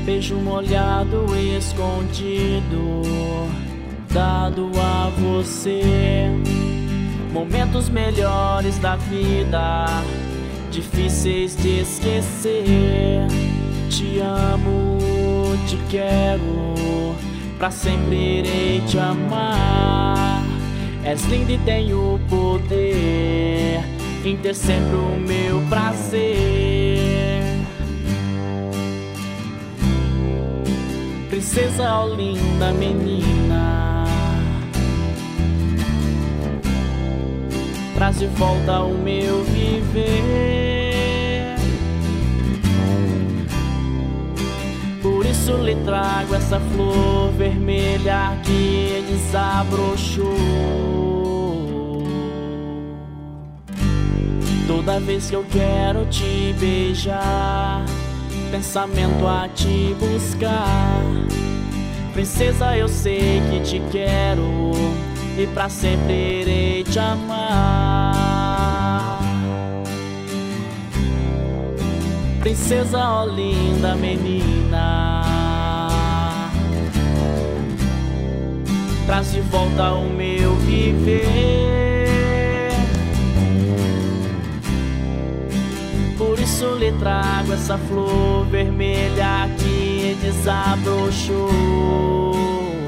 beijo molhado e escondido, dado a você. Momentos melhores da vida, difíceis de esquecer. Te amo, te quero, pra sempre irei te amar. És linda e tenho poder em ter sempre o meu prazer. Princesa, ó linda menina, traz de volta o meu viver. Por isso lhe trago essa flor vermelha que desabrochou. Toda vez que eu quero te beijar, pensamento a te buscar. Princesa, eu sei que te quero e pra sempre irei te amar. Princesa, ó linda menina, traz de volta o meu viver. Por isso lhe trago essa flor vermelha que desabrochou.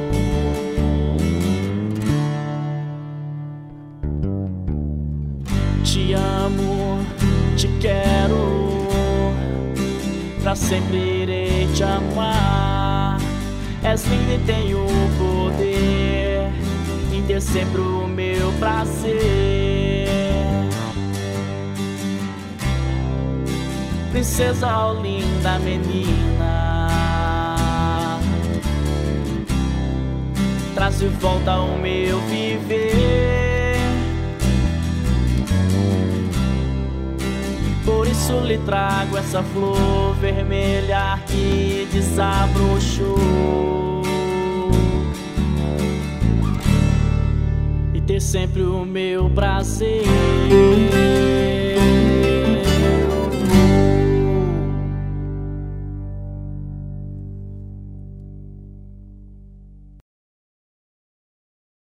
Te amo, te quero, pra sempre irei te amar. És linda e tenho o poder em ter sempre o meu prazer. Princesa, ó linda menina, traz de volta o meu viver. Por isso lhe trago essa flor vermelha que desabrochou. E ter sempre o meu prazer.